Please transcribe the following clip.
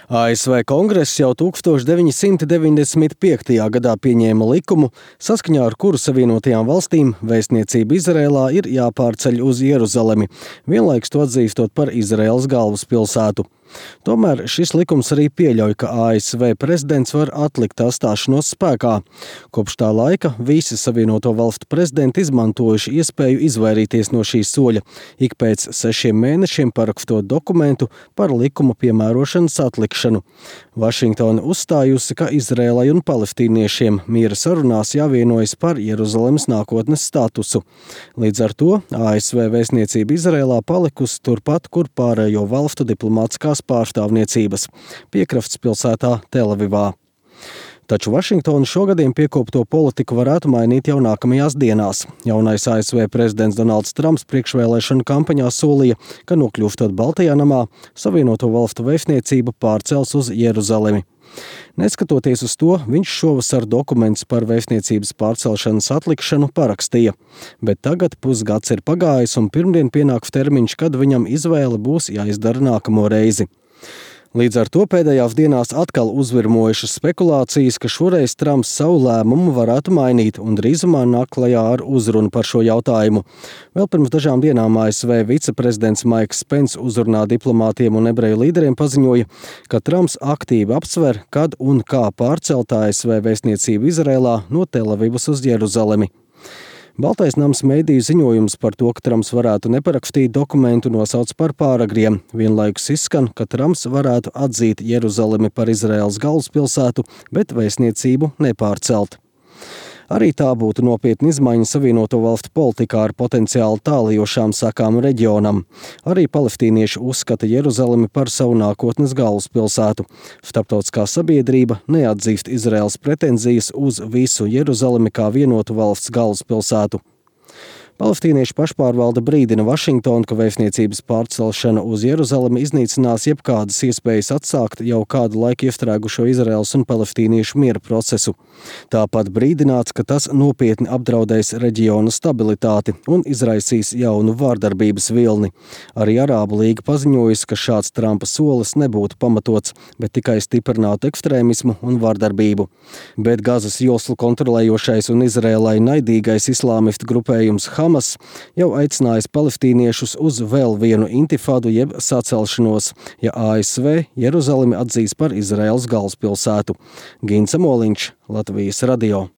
ASV Kongress jau 1995. gadā pieņēma likumu, saskaņā ar kuru Savienotajām valstīm vēstniecība Izrēlā ir jāpārceļ uz Jeruzalemi, vienlaikus to atzīstot par Izraēlas galvaspilsētu. Tomēr šis likums arī pieļauj, ka ASV prezidents var atlikt tā stāšanos spēkā. Kopš tā laika visi Savienoto valstu prezidenti izmantojuši iespēju izvairīties no šī soļa, ik pēc 6 mēnešiem parakstot dokumentu par likuma piemērošanas atlikšanu. Vašingtona uzstājusi, ka Izrēlai un palestīniešiem miera sarunās jāvienojas par Jeruzalemes nākotnes statusu. Līdz ar to ASV vēstniecība Izrēlā palikusi turpat, kur pārējo valstu diplomātiskās pārstāvniecības – piekrastes pilsētā Telavivā. Taču Vašingtona šogadiem piekopto politiku varētu mainīt jau nākamajās dienās. Jaunais ASV prezidents Donalds Trumps priekšvēlēšanu kampaņā solīja, ka nokļūstot Baltajā namā, Savienoto valstu vēstniecība pārcels uz Jeruzalemi. Neskatoties uz to, viņš šovasar dokumentus par vēstniecības pārcelšanas atlikšanu parakstīja. Bet tagad pusgads ir pagājis un pirmdien pienāks termiņš, kad viņam izvēle būs jāizdara nākamo reizi. Līdz ar to pēdējās dienās atkal uzvirmojušas spekulācijas, ka šoreiz Trumps savu lēmumu varētu mainīt un drīzumā nāk klajā ar uzrunu par šo jautājumu. Vēl pirms dažām dienām ASV viceprezidents Maiks Pence uzrunā diplomātiem un ebreju līderiem paziņoja, ka Trumps aktīvi apsver, kad un kā pārcelt ASV vēstniecību Izrēlā no Telavivas uz Jeruzalemi. Baltais nams mediju ziņojums par to, ka Trumps varētu neparakstīt dokumentu, nosauc par pāragriem. Vienlaikus izskan, ka Trumps varētu atzīt Jeruzalemi par Izraēlas galvaspilsētu, bet vēstniecību nepārcelt. Arī tā būtu nopietna izmaiņa Savienoto valstu politikā ar potenciāli tālajošām sekām reģionam. Arī palestīnieši uzskata Jeruzalemi par savu nākotnes galvaspilsētu. Starptautiskā sabiedrība neatzīst Izraēlas pretenzijas uz visu Jeruzalemi kā vienotu valsts galvaspilsētu. Palestīniešu pašpārvalde brīdina Vašingtonu, ka vēstniecības pārcelšana uz Jeruzalemi iznīcinās jebkādas iespējas atsākt jau kādu laiku iestrēgušo Izraēlas un palestīniešu miera procesu. Tāpat brīdināts, ka tas nopietni apdraudēs reģiona stabilitāti un izraisīs jaunu vārdarbības vilni. Arī Arābu līga paziņojusi, ka šāds Trumpa solis nebūtu pamatots, bet tikai stiprinātu ekstrēmismu un vārdarbību. Bet Gazas joslu kontrolējošais un Izraēlai naidīgais islāmistu grupējums Hamas jau aicinājis palestīniešus uz vēl vienu intifādu jeb sacelšanos, ja ASV Jeruzalemi atzīs par Izraēlas galvaspilsētu. Gins Amoliņš, Latvijas radio.